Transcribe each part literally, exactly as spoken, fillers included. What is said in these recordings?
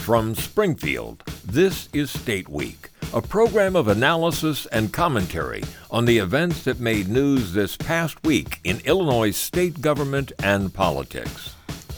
From Springfield, this is State Week, a program of analysis and commentary on the events that made news this past week in Illinois state government and politics.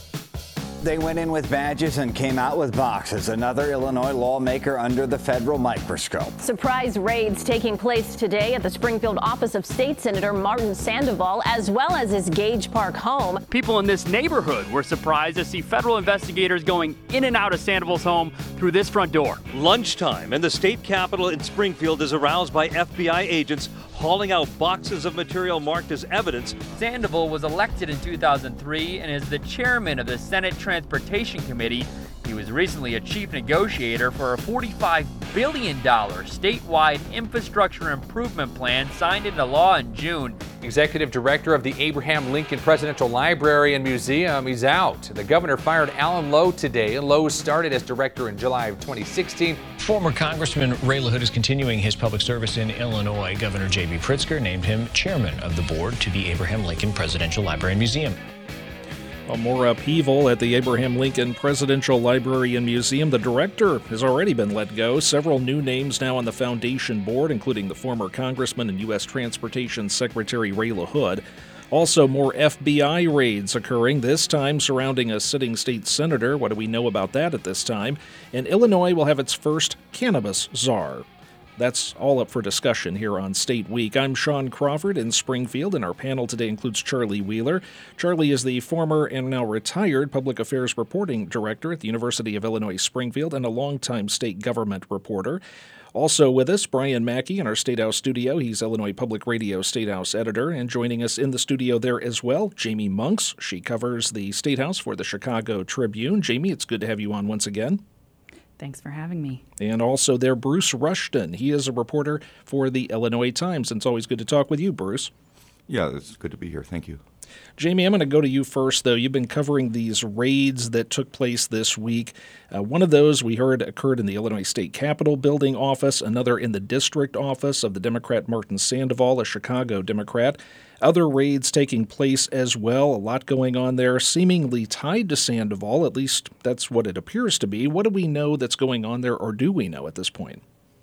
They went in with badges and came out with boxes. Another Illinois lawmaker under the federal microscope. Surprise raids taking place today at the Springfield office of State Senator Martin Sandoval, as well as his Gage Park home. People in this neighborhood were surprised to see federal investigators going in and out of Sandoval's home through this front door. Lunchtime and the state capitol in Springfield is aroused by F B I agents hauling out boxes of material marked as evidence. Sandoval was elected in two thousand three and is the chairman of the Senate Transportation Committee. He was recently a chief negotiator for a forty-five billion dollars statewide infrastructure improvement plan signed into law in June. Executive director of the Abraham Lincoln Presidential Library and Museum, he's out. The governor fired Alan Lowe today. Lowe started as director in July of twenty sixteen. Former Congressman Ray LaHood is continuing his public service in Illinois. Governor J B Pritzker named him chairman of the board to the Abraham Lincoln Presidential Library and Museum. Well, more upheaval at the Abraham Lincoln Presidential Library and Museum. The director has already been let go. Several new names now on the foundation board, including the former congressman and U S Transportation Secretary Ray LaHood. Also, more F B I raids occurring, this time surrounding a sitting state senator. What do we know about that at this time? And Illinois will have its first cannabis czar. That's all up for discussion here on State Week. I'm Sean Crawford in Springfield, and our panel today includes Charlie Wheeler. Charlie is the former and now retired Public Affairs Reporting Director at the University of Illinois Springfield and a longtime state government reporter. Also with us, Brian Mackey in our State House studio. He's Illinois Public Radio State House editor. And joining us in the studio there as well, Jamie Monks. She covers the State House for the Chicago Tribune. Jamie, it's good to have you on once again. Thanks for having me. And also there, Bruce Rushton. He is a reporter for the Illinois Times. And it's always good to talk with you, Bruce. Yeah, it's good to be here. Thank you. Jamie, I'm going to go to you first, though. You've been covering these raids that took place this week. Uh, one of those we heard occurred in the Illinois State Capitol building office, another in the district office of the Democrat Martin Sandoval, a Chicago Democrat. Other raids taking place as well, a lot going on there, seemingly tied to Sandoval, at least that's what it appears to be. What do we know that's going on there, or do we know at this point?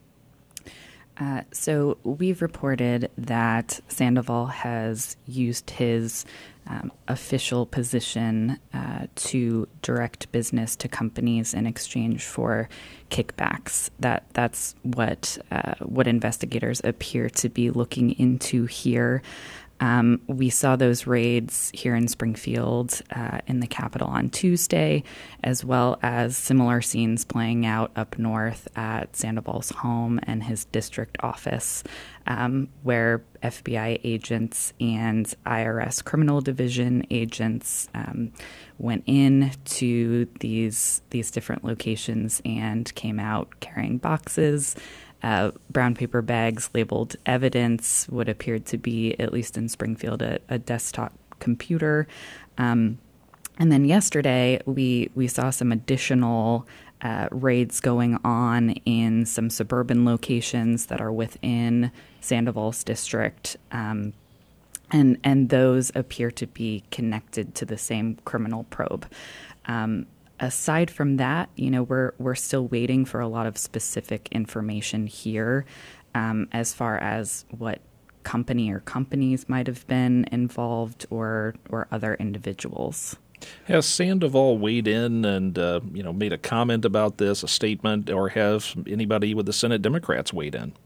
Uh, so we've reported that Sandoval has used his um, official position uh, to direct business to companies in exchange for kickbacks. That that's what uh, what investigators appear to be looking into here. Um, we saw those raids here in Springfield uh, in the Capitol on Tuesday, as well as similar scenes playing out up north at Sandoval's home and his district office, um, where F B I agents and I R S Criminal Division agents um, went in to these these different locations and came out carrying boxes. Uh, brown paper bags labeled evidence, what appeared to be, at least in Springfield, a, a desktop computer. Um, and then yesterday, we, we saw some additional uh, raids going on in some suburban locations that are within Sandoval's district. Um, and, and those appear to be connected to the same criminal probe. Um, Aside from that, you know, we're we're still waiting for a lot of specific information here um, as far as what company or companies might have been involved or or other individuals. Has Sandoval weighed in and, uh, you know, made a comment about this, a statement, or has anybody with the Senate Democrats weighed in?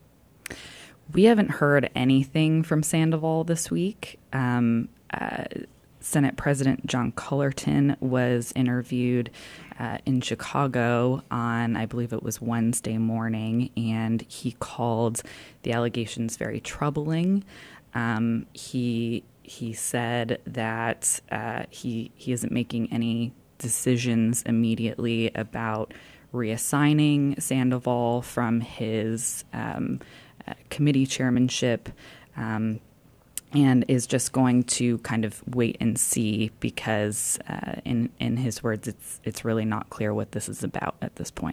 We haven't heard anything from Sandoval this week. Um, uh, Senate President John Cullerton was interviewed uh, in Chicago on, I believe it was Wednesday morning, and he called the allegations very troubling. Um, he he said that uh, he he isn't making any decisions immediately about reassigning Sandoval from his um, uh, committee chairmanship. Um, and is just going to kind of wait and see because, uh, in in his words, it's it's really not clear what this is about at this point.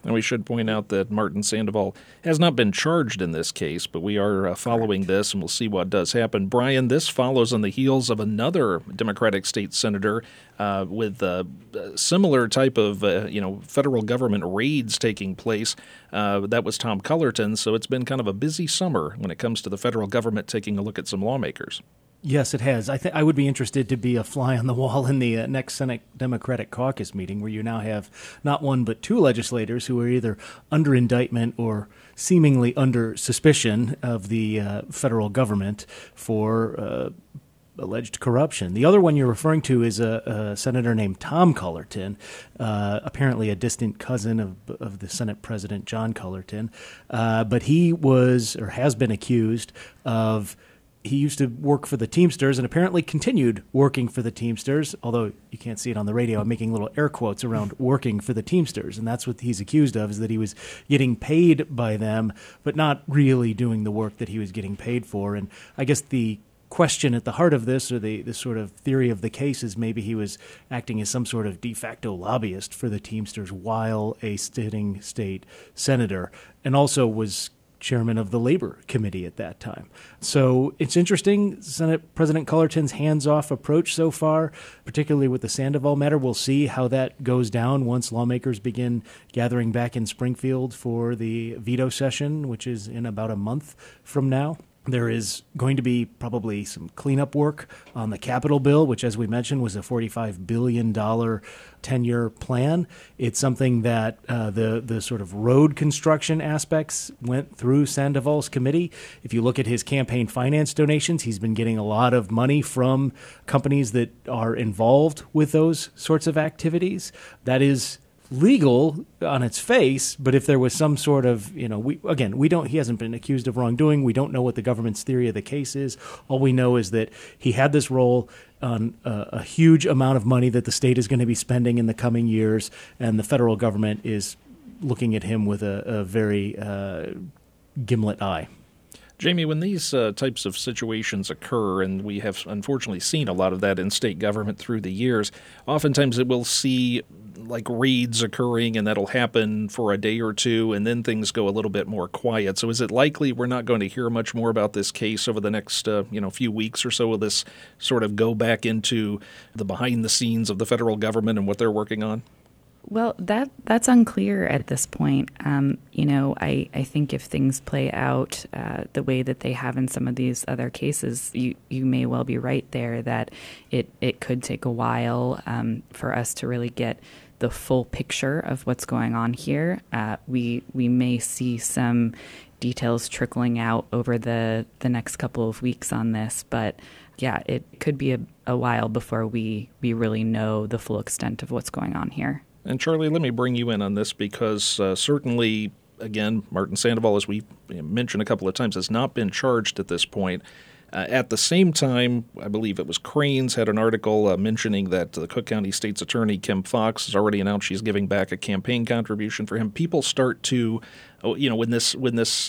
And we should point out that Martin Sandoval has not been charged in this case, but we are uh, following this, and we'll see what does happen. Brian, this follows on the heels of another Democratic state senator uh, with a uh, similar type of uh, you know federal government raids taking place. Uh, that was Tom Cullerton, so it's been kind of a busy summer when it comes to the federal government taking a look at some lawmakers. Yes, it has. I think I would be interested to be a fly on the wall in the uh, next Senate Democratic Caucus meeting, where you now have not one but two legislators who are either under indictment or seemingly under suspicion of the uh, federal government for uh, alleged corruption. The other one you're referring to is a, a senator named Tom Cullerton, uh, apparently a distant cousin of, of the Senate President John Cullerton, uh, but he was or has been accused of. He used to work for the Teamsters and apparently continued working for the Teamsters, although you can't see it on the radio. I'm making little air quotes around working for the Teamsters, and that's what he's accused of, is that he was getting paid by them, but not really doing the work that he was getting paid for. And I guess the question at the heart of this, or the, the sort of theory of the case, is maybe he was acting as some sort of de facto lobbyist for the Teamsters while a sitting state senator, and also was chairman of the Labor Committee at that time. So it's interesting, Senate President Cullerton's hands-off approach so far, particularly with the Sandoval matter. We'll see how that goes down once lawmakers begin gathering back in Springfield for the veto session, which is in about a month from now. There is going to be probably some cleanup work on the Capitol bill, which, as we mentioned, was a forty-five billion dollars ten-year plan. It's something that uh, the the sort of road construction aspects went through Sandoval's committee. If you look at his campaign finance donations, he's been getting a lot of money from companies that are involved with those sorts of activities. That is legal on its face, but if there was some sort of, you know, we again, we don't, he hasn't been accused of wrongdoing. We don't know what the government's theory of the case is. All we know is that he had this role on a, a huge amount of money that the state is going to be spending in the coming years, and the federal government is looking at him with a, a very uh, gimlet eye. Jamie, when these uh, types of situations occur, and we have unfortunately seen a lot of that in state government through the years, oftentimes it will see like raids occurring, and that'll happen for a day or two, and then things go a little bit more quiet. So is it likely we're not going to hear much more about this case over the next uh, you know few weeks or so? Will this sort of go back into the behind the scenes of the federal government and what they're working on? Well, that that's unclear at this point. Um, you know, I, I think if things play out uh, the way that they have in some of these other cases, you, you may well be right there that it, it could take a while um, for us to really get the full picture of what's going on here. Uh, we we may see some details trickling out over the, the next couple of weeks on this, but yeah, it could be a, a while before we, we really know the full extent of what's going on here. And Charlie, let me bring you in on this because uh, certainly, again, Martin Sandoval, as we mentioned a couple of times, has not been charged at this point. Uh, at the same time, I believe it was Crain's had an article uh, mentioning that the Cook County State's Attorney Kim Foxx has already announced she's giving back a campaign contribution for him. People start to, you know, when this when this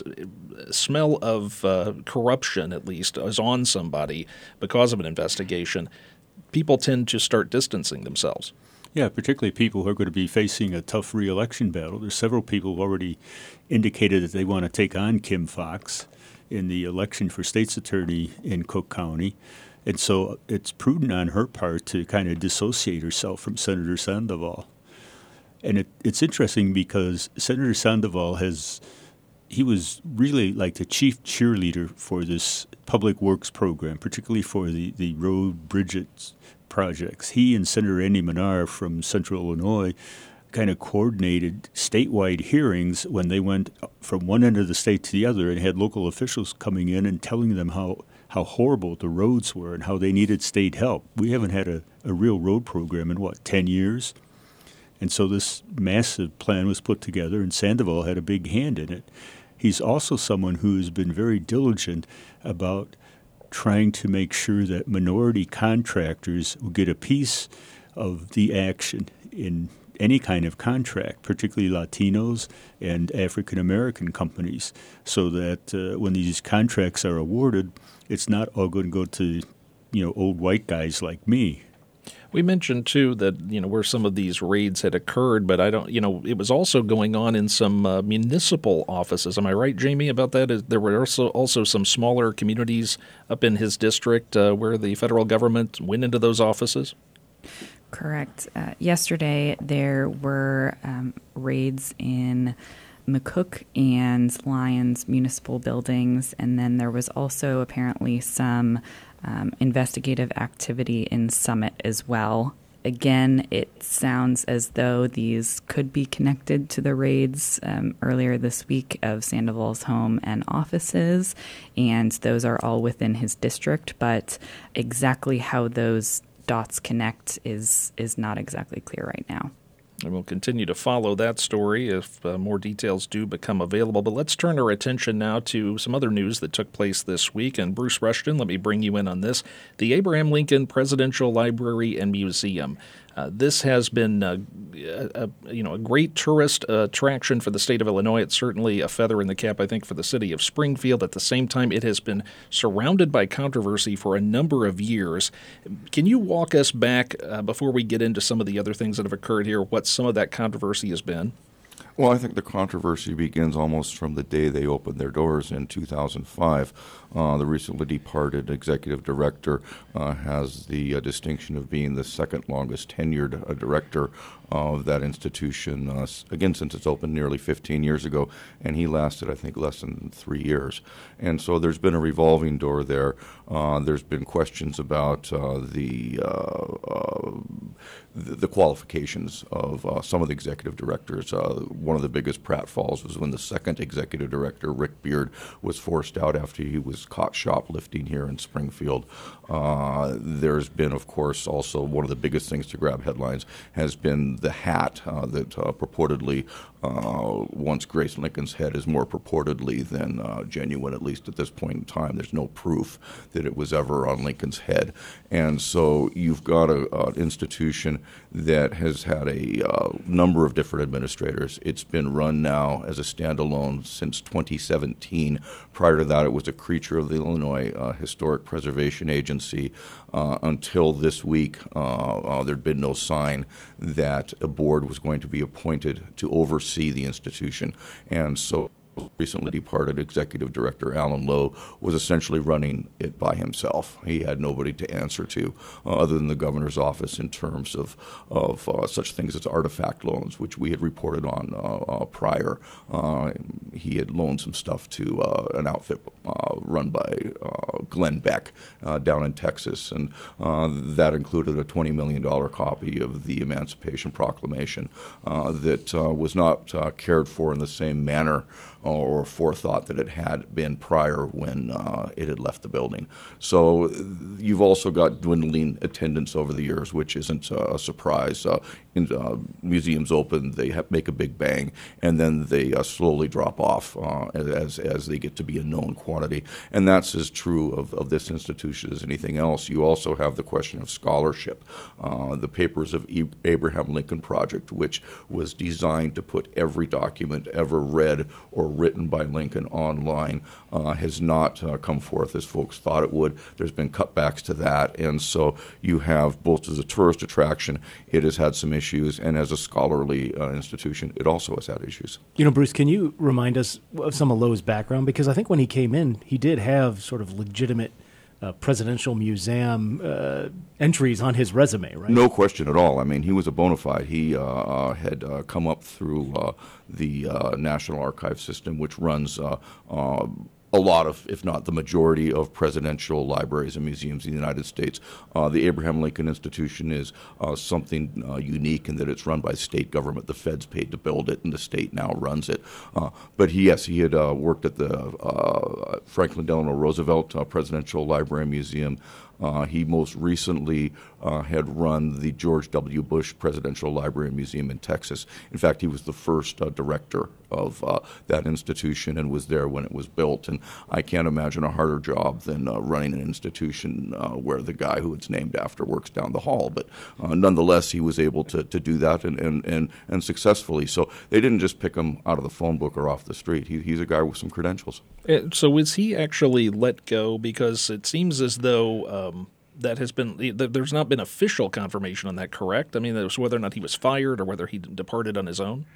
smell of uh, corruption, at least, is on somebody because of an investigation, people tend to start distancing themselves. Yeah, particularly people who are going to be facing a tough re-election battle. There's several people who already indicated that they want to take on Kim Foxx in the election for state's attorney in Cook County. And so it's prudent on her part to kind of dissociate herself from Senator Sandoval. And it, it's interesting because Senator Sandoval has, he was really like the chief cheerleader for this public works program, particularly for the, the road bridges projects. He and Senator Andy Manar from Central Illinois kind of coordinated statewide hearings when they went from one end of the state to the other and had local officials coming in and telling them how, how horrible the roads were and how they needed state help. We haven't had a, a real road program in, what, ten years? And so this massive plan was put together, and Sandoval had a big hand in it. He's also someone who's been very diligent about trying to make sure that minority contractors will get a piece of the action in any kind of contract, particularly Latinos and African American companies, so that uh, when these contracts are awarded, it's not all going to go to, you know, old white guys like me. We mentioned, too, that, you know, where some of these raids had occurred, but I don't, you know, it was also going on in some uh, municipal offices. Am I right, Jamie, about that? Is, there were also, also some smaller communities up in his district uh, where the federal government went into those offices? Correct. Uh, yesterday, there were um, raids in McCook and Lyons municipal buildings, and then there was also apparently some um, investigative activity in Summit as well. Again, it sounds as though these could be connected to the raids um, earlier this week of Sandoval's home and offices, and those are all within his district, but exactly how those dots connect is is not exactly clear right now. And we'll continue to follow that story if uh, more details do become available. But let's turn our attention now to some other news that took place this week. And Bruce Rushton, let me bring you in on this. The Abraham Lincoln Presidential Library and Museum. Uh, this has been, uh, a, a, you know, a great tourist uh, attraction for the state of Illinois. It's certainly a feather in the cap, I think, for the city of Springfield. At the same time, it has been surrounded by controversy for a number of years. Can you walk us back uh, before we get into some of the other things that have occurred here, what some of that controversy has been? Well, I think the controversy begins almost from the day they opened their doors in two thousand five. Uh, the recently departed executive director uh, has the uh, distinction of being the second longest tenured uh, director of that institution, uh, again, since it's opened nearly fifteen years ago, and he lasted, I think, less than three years. And so there's been a revolving door there. Uh, there's been questions about uh, the, uh, uh, the the qualifications of uh, some of the executive directors. Uh, one of the biggest pratfalls was when the second executive director, Rick Beard, was forced out after he was caught shoplifting here in Springfield. Uh, there's been, of course, also one of the biggest things to grab headlines has been the hat uh, that uh, purportedly, uh, once Grace Lincoln's head, is more purportedly than uh, genuine, at least at this point in time. There's no proof that it was ever on Lincoln's head. And so you've got an institution that has had a uh, number of different administrators. It's been run now as a standalone since twenty seventeen. Prior to that, it was a creature of the Illinois uh, Historic Preservation Agency. Uh, until this week, uh, uh, there'd been no sign that a board was going to be appointed to oversee the institution. And so recently departed executive director Alan Lowe was essentially running it by himself. He had nobody to answer to uh, other than the governor's office in terms of of uh, such things as artifact loans, which we had reported on uh, uh, prior. Uh, he had loaned some stuff to uh, an outfit uh, run by uh, Glenn Beck uh, down in Texas, and uh, that included a twenty million dollars copy of the Emancipation Proclamation uh, that uh, was not uh, cared for in the same manner or forethought that it had been prior when uh, it had left the building. So you've also got dwindling attendance over the years, which isn't uh, a surprise. Uh, in, uh, museums open, they have, make a big bang, and then they uh, slowly drop off uh, as as they get to be a known quantity. And that's as true of, of this institution as anything else. You also have the question of scholarship. Uh, the Papers of e- Abraham Lincoln Project, which was designed to put every document ever read or written by Lincoln online, uh, has not uh, come forth as folks thought it would. There's been cutbacks to that, and so you have, both as a tourist attraction, it has had some issues, and as a scholarly uh, institution, it also has had issues. You know, Bruce, can you remind us of some of Lowe's background? Because I think when he came in, he did have sort of legitimate Uh, presidential museum uh, entries on his resume, right? No question at all. I mean, he was a bona fide. He uh, had uh, come up through uh, the uh, National Archive system, which runs uh, uh, a lot of, if not the majority, of presidential libraries and museums in the United States. Uh, the Abraham Lincoln Institution is uh, something uh, unique in that it's run by state government. The feds paid to build it, and the state now runs it. Uh, but he, yes, he had uh, worked at the uh, Franklin Delano Roosevelt uh, Presidential Library and Museum. Uh, he most recently uh, had run the George W. Bush Presidential Library and Museum in Texas. In fact, he was the first uh, director of uh, that institution and was there when it was built. And I can't imagine a harder job than uh, running an institution uh, where the guy who it's named after works down the hall. But uh, nonetheless, he was able to, to do that and, and, and, and successfully. So they didn't just pick him out of the phone book or off the street. He, he's a guy with some credentials. So was he actually let go? Because it seems as though um, that has been, there's not been official confirmation on that, correct? I mean, it was whether or not he was fired or whether he departed on his own?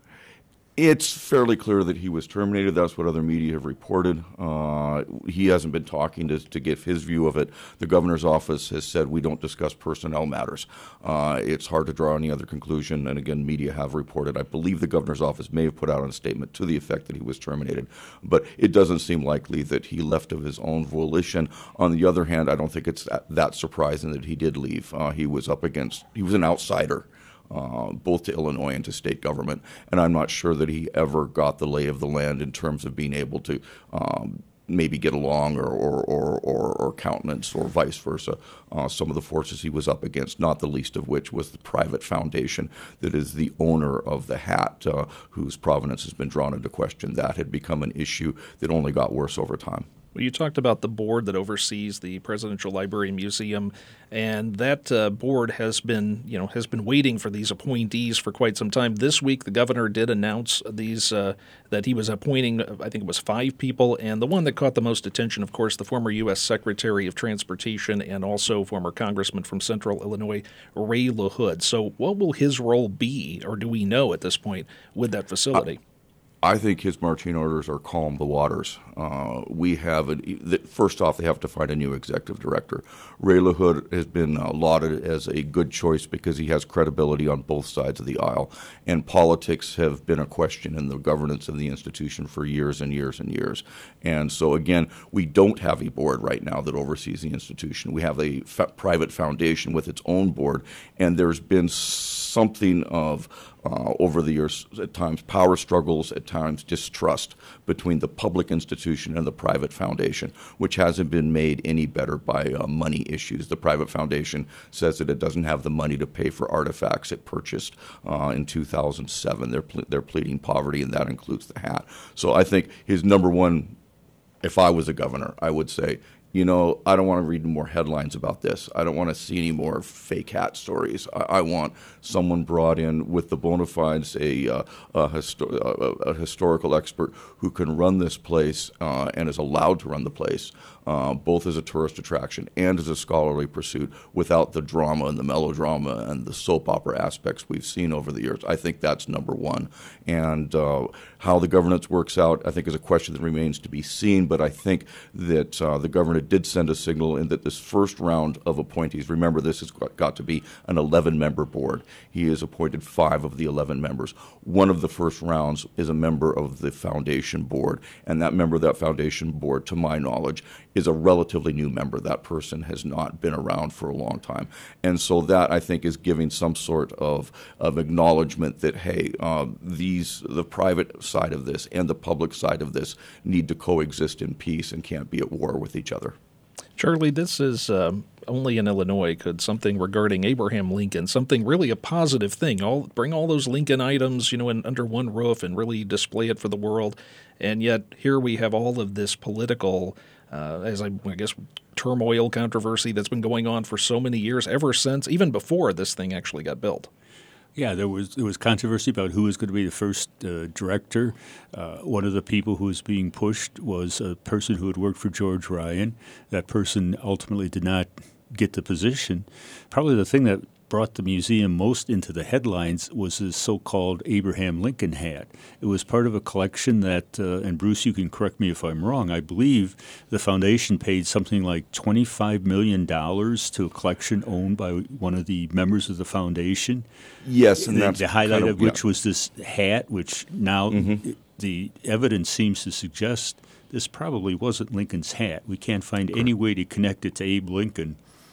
It's fairly clear that he was terminated. That's what other media have reported. Uh, he hasn't been talking to, to give his view of it. The governor's office has said we don't discuss personnel matters. Uh, it's hard to draw any other conclusion, and again, media have reported. I believe the governor's office may have put out a statement to the effect that he was terminated, but it doesn't seem likely that he left of his own volition. On the other hand, I don't think it's that, that surprising that he did leave. Uh, he was up against, he was an outsider. Uh, both to Illinois and to state government, and I'm not sure that he ever got the lay of the land in terms of being able to um, maybe get along or or, or, or, or countenance or vice versa uh, some of the forces he was up against, not the least of which was the private foundation that is the owner of the hat, uh, whose provenance has been drawn into question. That had become an issue that only got worse over time. Well, you talked about the board that oversees the Presidential Library and Museum, and that uh, board has been, you know, has been waiting for these appointees for quite some time. This week, the governor did announce these uh, that he was appointing, I think it was five people, and the one that caught the most attention, of course, the former U S Secretary of Transportation and also former Congressman from Central Illinois, Ray LaHood. So, what will his role be, or do we know at this point, with that facility? Uh- I think his marching orders are calm the waters. Uh, we have, a, first off, they have to find a new executive director. Ray LaHood has been uh, lauded as a good choice because he has credibility on both sides of the aisle. And politics have been a question in the governance of the institution for years and years and years. And so, again, we don't have a board right now that oversees the institution. We have a fa- private foundation with its own board, and there's been something of Uh, over the years, at times power struggles, at times distrust between the public institution and the private foundation, which hasn't been made any better by uh, money issues. The private foundation says that it doesn't have the money to pay for artifacts it purchased uh, in two thousand seven. They're, ple- they're pleading poverty, and that includes the hat. So I think his number one, if I was a governor, I would say, you know, I don't want to read more headlines about this. I don't want to see any more fake hat stories. I, I want someone brought in with the bona fides, a, uh, a, histo- a, a historical expert who can run this place uh, and is allowed to run the place, uh, both as a tourist attraction and as a scholarly pursuit, without the drama and the melodrama and the soap opera aspects we've seen over the years. I think that's number one. And uh, how the governance works out, I think, is a question that remains to be seen. But I think that uh, the governor did send a signal in that this first round of appointees, remember this has got to be an eleven-member board. He has appointed five of the eleven members. One of the first rounds is a member of the foundation board, and that member of that foundation board, to my knowledge, is a relatively new member. That person has not been around for a long time. And so that, I think, is giving some sort of, of acknowledgement that, hey, uh, these the private side of this and the public side of this need to coexist in peace and can't be at war with each other. Charlie, this is um, only in Illinois. Could something regarding Abraham Lincoln, something really a positive thing, all bring all those Lincoln items, you know, in, under one roof and really display it for the world, and yet here we have all of this political, uh, as I, I guess, turmoil, controversy that's been going on for so many years, ever since, even before this thing actually got built. Yeah, there was there was controversy about who was going to be the first uh, director. Uh, one of the people who was being pushed was a person who had worked for George Ryan. That person ultimately did not get the position. Probably the thing that brought the museum most into the headlines was this so-called Abraham Lincoln hat. It was part of a collection that, uh, and Bruce, you can correct me if I'm wrong, I believe the foundation paid something like twenty-five million dollars to a collection owned by one of the members of the foundation. Yes, and the, that's the highlight kind of, of which yeah. was this hat, which now mm-hmm. the evidence seems to suggest this probably wasn't Lincoln's hat. We can't find Correct. any way to connect it to Abe Lincoln.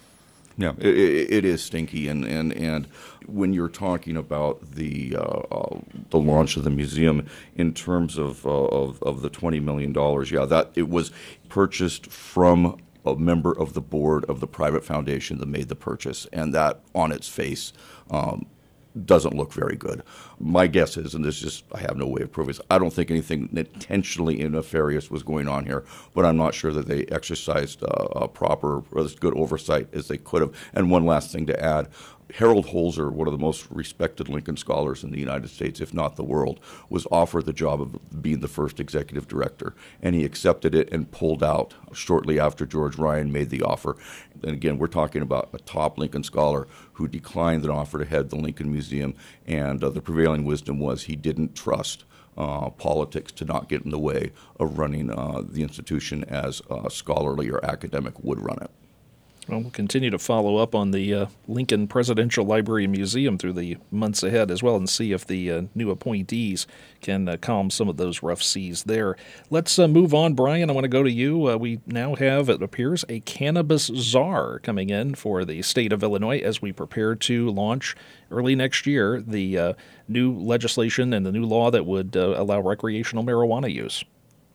Yeah, it, it is stinky, and, and, and when you're talking about the uh, uh, the launch of the museum in terms of uh, of, of the twenty million dollars, yeah, that it was purchased from a member of the board of the private foundation that made the purchase, and that on its face um, doesn't look very good. My guess is, and this is just, I have no way of proving this, I don't think anything intentionally nefarious was going on here, but I'm not sure that they exercised uh, a proper or as good oversight as they could have. And one last thing to add, Harold Holzer, one of the most respected Lincoln scholars in the United States, if not the world, was offered the job of being the first executive director, and he accepted it and pulled out shortly after George Ryan made the offer. And again, we're talking about a top Lincoln scholar who declined an offer to head the Lincoln Museum, and uh, the prevailing wisdom was he didn't trust uh, politics to not get in the way of running uh, the institution as uh, scholarly or academic would run it. Well, we'll continue to follow up on the uh, Lincoln Presidential Library and Museum through the months ahead as well and see if the uh, new appointees can uh, calm some of those rough seas there. Let's uh, move on, Brian. I want to go to you. Uh, we now have, it appears, a cannabis czar coming in for the state of Illinois as we prepare to launch early next year the uh, new legislation and the new law that would uh, allow recreational marijuana use.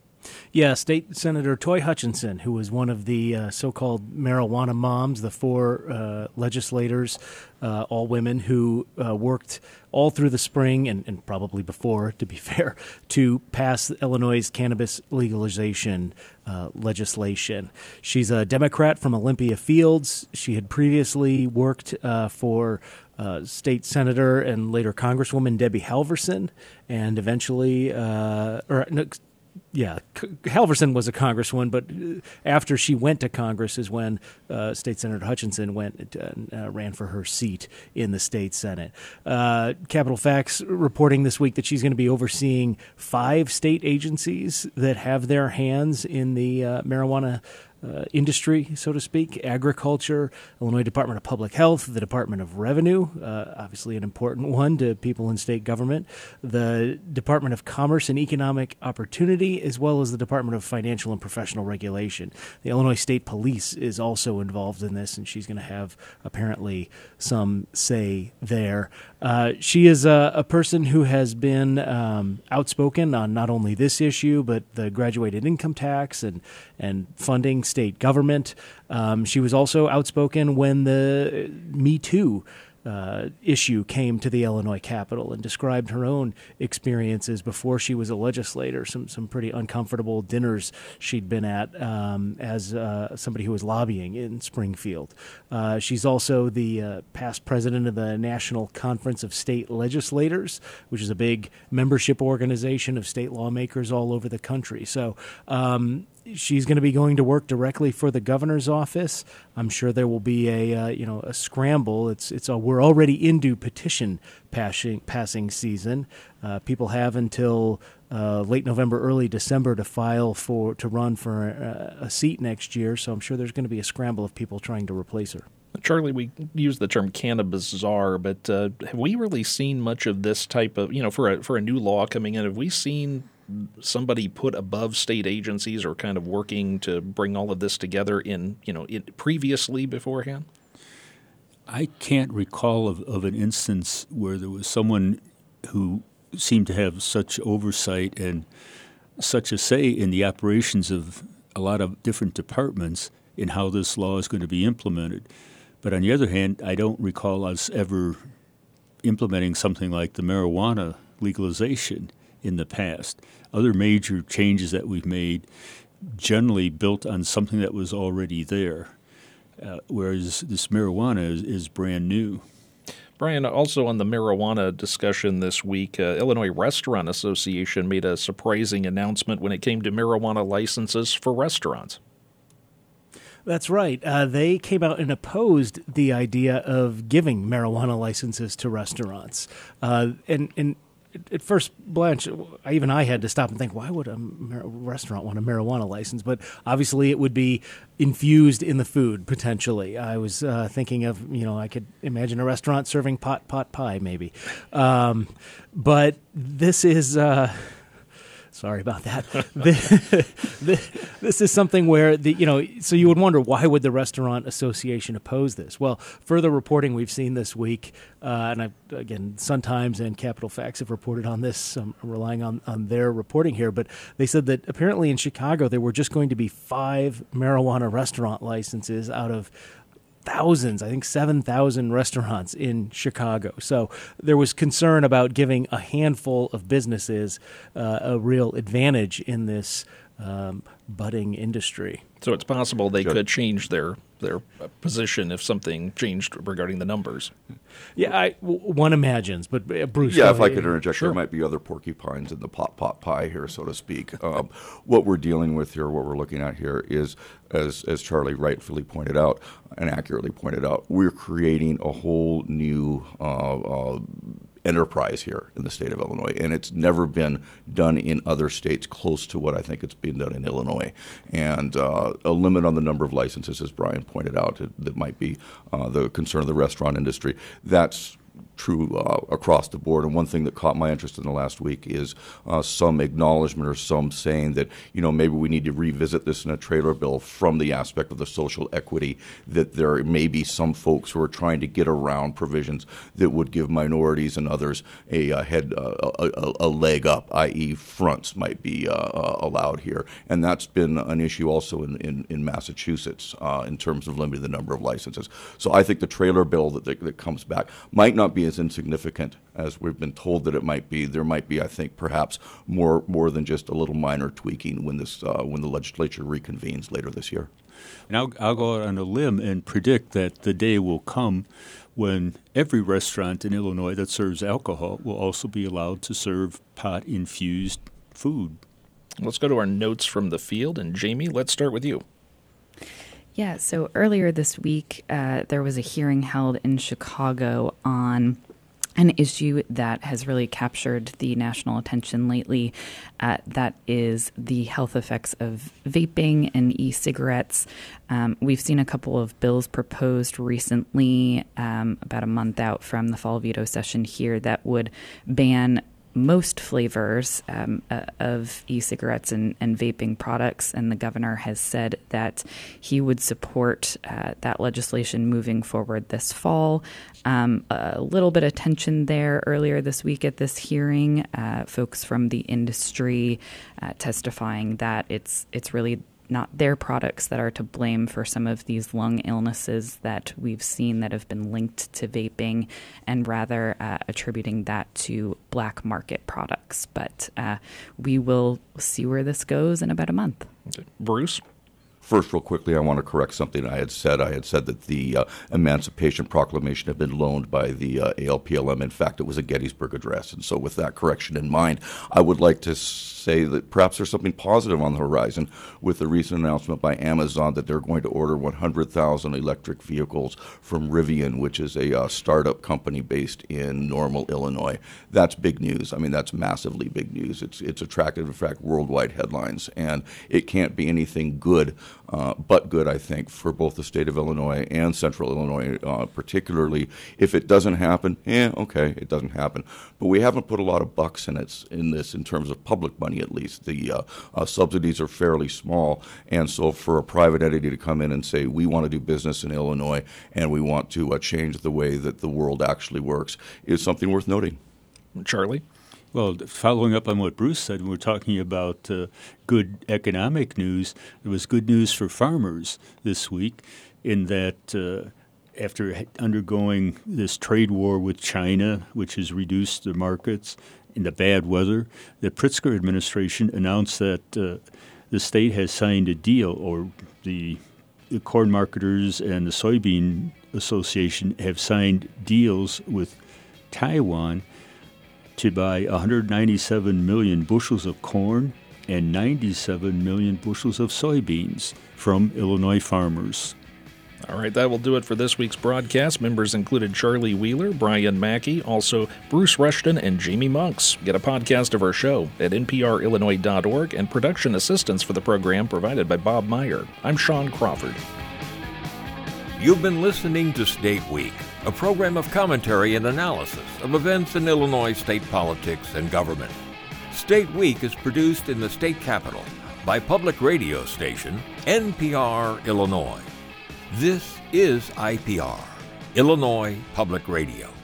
Yeah, State Senator Toy Hutchinson, who was one of the uh, so-called marijuana moms, the four uh, legislators, uh, all women, who uh, worked all through the spring and, and probably before, to be fair, to pass Illinois' cannabis legalization uh, legislation. She's a Democrat from Olympia Fields. She had previously worked uh, for Uh, State Senator and later Congresswoman Debbie Halverson, and eventually, uh, or no, yeah, Halverson was a congresswoman, but after she went to Congress is when uh, State Senator Hutchinson went and uh, ran for her seat in the state Senate. Uh, Capitol Facts reporting this week that she's going to be overseeing five state agencies that have their hands in the uh, marijuana Uh, industry, so to speak: agriculture, Illinois Department of Public Health, the Department of Revenue, uh, obviously an important one to people in state government, the Department of Commerce and Economic Opportunity, as well as the Department of Financial and Professional Regulation. The Illinois State Police is also involved in this, and she's going to have apparently some say there. Uh, she is a, a person who has been um, outspoken on not only this issue, but the graduated income tax and, and funding state government. Um, she was also outspoken when the Me Too uh, issue came to the Illinois Capitol and described her own experiences before she was a legislator, some some pretty uncomfortable dinners she'd been at um, as uh, somebody who was lobbying in Springfield. Uh, she's also the uh, past president of the National Conference of State Legislators, which is a big membership organization of state lawmakers all over the country. So um, she's going to be going to work directly for the governor's office. I'm sure there will be a uh, you know a scramble. It's it's a, we're already into petition passing passing season. Uh, people have until uh, late November, early December to file for to run for a, a seat next year. So I'm sure there's going to be a scramble of people trying to replace her. Charlie, we use the term cannabis czar, but uh, have we really seen much of this type of, you know, for a, for a new law coming in, have we seen somebody put above state agencies or kind of working to bring all of this together in, you know, it previously beforehand? I can't recall of, of an instance where there was someone who seemed to have such oversight and such a say in the operations of a lot of different departments in how this law is going to be implemented. But on the other hand, I don't recall us ever implementing something like the marijuana legalization in the past. Other major changes that we've made generally built on something that was already there, uh, whereas this marijuana is, is brand new. Brian, also on the marijuana discussion this week, uh, Illinois Restaurant Association made a surprising announcement when it came to marijuana licenses for restaurants. That's right. Uh, they came out and opposed the idea of giving marijuana licenses to restaurants. Uh, and, and at first, Blanche, even I had to stop and think, why would a mar- restaurant want a marijuana license? But obviously it would be infused in the food, potentially. I was uh, thinking of, you know, I could imagine a restaurant serving pot, pot pie, maybe. Um, but this is... Uh, Sorry about that. This is something where, the you know, so you would wonder, why would the Restaurant Association oppose this? Well, further reporting we've seen this week, uh, and I, again, Sun-Times and Capitol Facts have reported on this. I'm relying on, on their reporting here, but they said that apparently in Chicago there were just going to be five marijuana restaurant licenses out of thousands, I think seven thousand restaurants in Chicago. So there was concern about giving a handful of businesses uh, a real advantage in this um, budding industry. So it's possible they could change their their position if something changed regarding the numbers. Yeah, I, w- one imagines, but uh, Bruce. Yeah, uh, if I could interject, sure. there might be other porcupines in the pot pot pie here, so to speak. Um, what we're dealing with here, what we're looking at here is, as as Charlie rightfully pointed out and accurately pointed out, we're creating a whole new uh, uh, enterprise here in the state of Illinois, and it's never been done in other states close to what I think it's been done in Illinois. And uh, a limit on the number of licenses, as Brian pointed out, that might be uh, the concern of the restaurant industry. That's true uh, across the board. And one thing that caught my interest in the last week is uh, some acknowledgement or some saying that, you know, maybe we need to revisit this in a trailer bill from the aspect of the social equity, that there may be some folks who are trying to get around provisions that would give minorities and others a, a head, uh, a, a leg up, that is fronts might be uh, uh, allowed here. And that's been an issue also in, in, in Massachusetts uh, in terms of limiting the number of licenses. So I think the trailer bill that, that, that comes back might not be as insignificant as we've been told that it might be. There might be, I think, perhaps more more than just a little minor tweaking when this uh, when the legislature reconvenes later this year. And I'll, I'll go out on a limb and predict that the day will come when every restaurant in Illinois that serves alcohol will also be allowed to serve pot-infused food. Let's go to our notes from the field. And Jamie, let's start with you. Yeah, so earlier this week, uh, there was a hearing held in Chicago on an issue that has really captured the national attention lately. Uh, that is the health effects of vaping and e-cigarettes. Um, we've seen a couple of bills proposed recently, um, about a month out from the fall veto session here, that would ban most flavors um, uh, of e-cigarettes and, and vaping products, and the governor has said that he would support uh, that legislation moving forward this fall. Um, a little bit of tension there earlier this week at this hearing. Uh, folks from the industry uh, testifying that it's it's really not their products that are to blame for some of these lung illnesses that we've seen that have been linked to vaping, and rather uh, attributing that to black market products. But uh, we will see where this goes in about a month. Okay. Bruce? First, real quickly, I want to correct something I had said. I had said that the uh, Emancipation Proclamation had been loaned by the uh, A L P L M. In fact, it was a Gettysburg Address. And so with that correction in mind, I would like to say that perhaps there's something positive on the horizon with the recent announcement by Amazon that they're going to order one hundred thousand electric vehicles from Rivian, which is a uh, startup company based in Normal, Illinois. That's big news. I mean, that's massively big news. It's, it's attracted, in fact, worldwide headlines. And it can't be anything good Uh, but good, I think, for both the state of Illinois and central Illinois, uh, particularly. If it doesn't happen, eh, okay, it doesn't happen. But we haven't put a lot of bucks in it, in this in terms of public money, at least. The uh, uh, subsidies are fairly small, and so for a private entity to come in and say, we want to do business in Illinois and we want to uh, change the way that the world actually works is something worth noting. Charlie? Well, following up on what Bruce said, we're talking about uh, good economic news. There was good news for farmers this week in that uh, after undergoing this trade war with China, which has reduced the markets in the bad weather, the Pritzker administration announced that uh, the state has signed a deal, or the, the corn marketers and the soybean association have signed deals with Taiwan to buy one hundred ninety-seven million bushels of corn and ninety-seven million bushels of soybeans from Illinois farmers. All right, that will do it for this week's broadcast. Members included Charlie Wheeler, Brian Mackey, also Bruce Rushton, and Jamie Monks. Get a podcast of our show at N P R Illinois dot org, and production assistance for the program provided by Bob Meyer. I'm Sean Crawford. You've been listening to State Week, a program of commentary and analysis of events in Illinois state politics and government. State Week is produced in the state capital by public radio station N P R Illinois. This is I P R, Illinois Public Radio.